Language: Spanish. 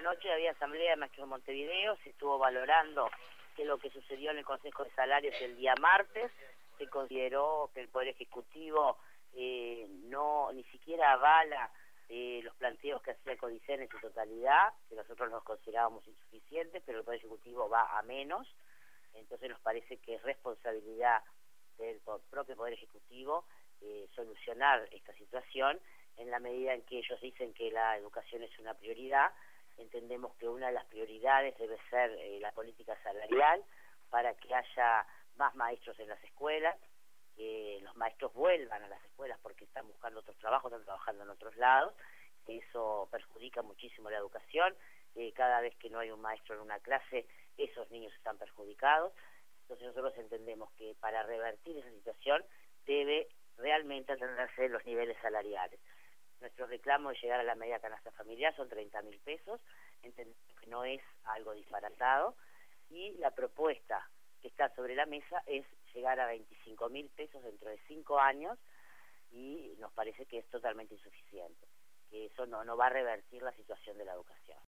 Anoche había asamblea de maestros de Montevideo, se estuvo valorando que lo que sucedió en el Consejo de Salarios el día martes, se consideró que el Poder Ejecutivo ni siquiera avala los planteos que hacía Codicen en su totalidad, que nosotros los considerábamos insuficientes, pero el Poder Ejecutivo va a menos. Entonces nos parece que es responsabilidad del propio Poder Ejecutivo solucionar esta situación. En la medida en que ellos dicen que la educación es una prioridad, entendemos que una de las prioridades debe ser la política salarial para que haya más maestros en las escuelas, que los maestros vuelvan a las escuelas porque están buscando otros trabajos, están trabajando en otros lados. Eso perjudica muchísimo la educación. Cada vez que no hay un maestro en una clase, esos niños están perjudicados. Entonces nosotros entendemos que para revertir esa situación debe realmente atenderse los niveles salariales. Nuestro reclamo de llegar a la media canasta familiar son 30.000 pesos, entendemos que no es algo disparatado, y la propuesta que está sobre la mesa es llegar a 25.000 pesos dentro de 5 años, y nos parece que es totalmente insuficiente, que eso no va a revertir la situación de la educación.